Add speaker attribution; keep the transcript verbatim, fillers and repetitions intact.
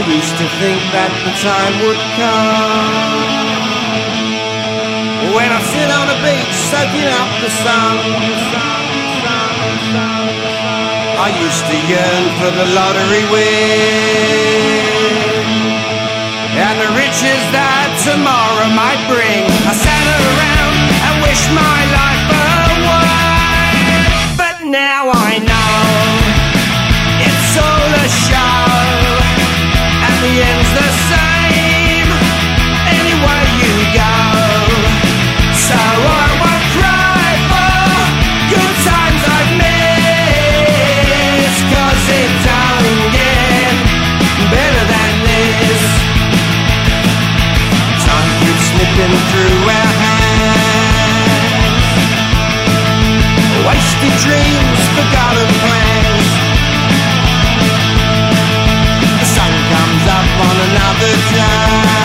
Speaker 1: used to think that the time would come when I sit on a beach soaking up the sun. I used to yearn for the lottery win and the riches that tomorrow might bring. I sat around and wished my life away, but now I know it's all a show and the end's the same anywhere you go. So I won't cry for good times I've missed, 'cause it don't get better than this. Time keeps slipping through our hands, wasted dreams, forgotten plans. The sun comes up on another day,